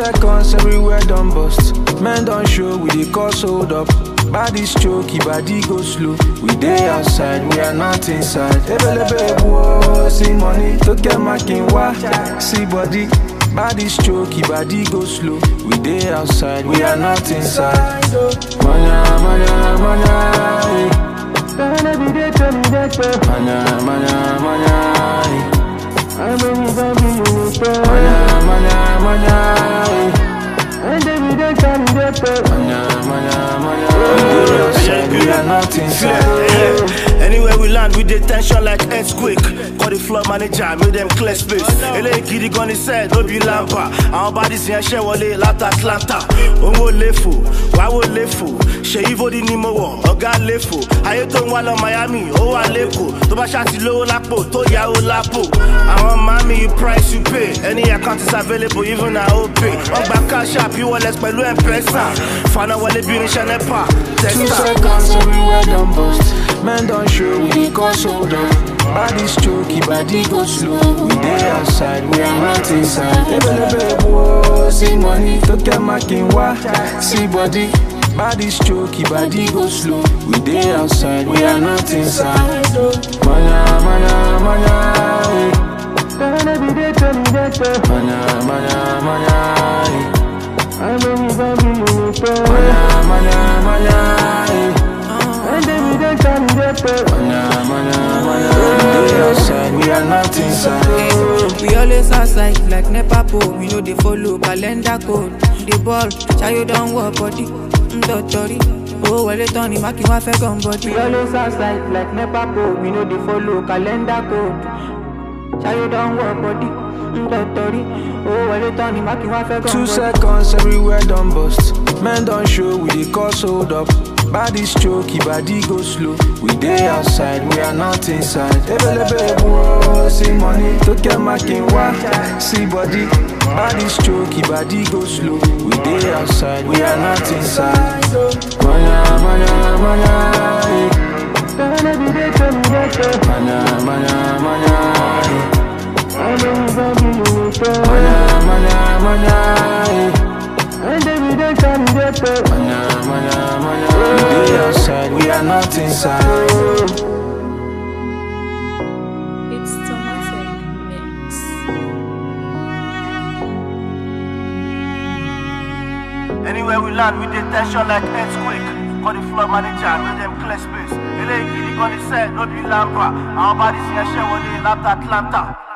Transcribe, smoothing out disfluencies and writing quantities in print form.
seconds, everywhere done bust. Men don't show, we dey cause hold up. Body's choky, body go slow. We dey outside, we are not inside. Ebelebe whoa, see money, to get my king wa. See body, body's choky, body go slow. We dey outside, we are not inside. Manya, manya, manya, manya, manya, manya, manya, manya. We are not inside. Anywhere we land, we dey tension like earthquake. Call the floor manager, make them clear space. Ele gidi gun he said, no be lampa. Our bodies in share wale lat Atlanta. Onwo lefu, wawo lefu. She Ivo di ni mo wo, oga lefu. Aye to nwa lo Miami, o wa leko. To ba shati lowo lapo, to ya o lapo. Àwọn mami, you price you pay. Any account is available, even na OPay. Ogba cash app, you wallet pẹ̀lú M-Pesa. Fana wale bi ni Shanepa. 2 seconds, everywhere done bust. Men don't show, we dey cause hold up. Body's choky, body go slow. We dey outside, we are not inside. Ebelebe whoa, see money, to get my king wa. See body, body's choky, body go slow. We dey outside, we are not inside. Manya, manya, manya, manya, manya, manya, manya, manya. We are not inside. We always outside like Nepa pole. We know they follow calendar code. The ball, Chayo don't work body. Dotori, oh well it on the market wa fẹ́ gun body. We always outside like Nepa pole. We know they follow calendar code. Chayo don't work body. Dotori, oh well it on the market wa fẹ́ gun 2 body. seconds, everywhere done bust. Men don't show, we dey cause hold up. Body's choky, body go slow. We dey outside, we are not inside. Ebelebe whoa, see money, to get my king wa. See body, body's choky, body go slow. We dey outside, we are not inside. Manya, manya, manya, manya, manya, manya, manya, manya, manya. We dey outside, we are not inside. It's Tomatic Mix. Anywhere we land, we dey tension like earthquake. Call the floor manager, make them clear space. Ele gidi gun he said, no be lampa. Our bodies in share wale lat Atlanta.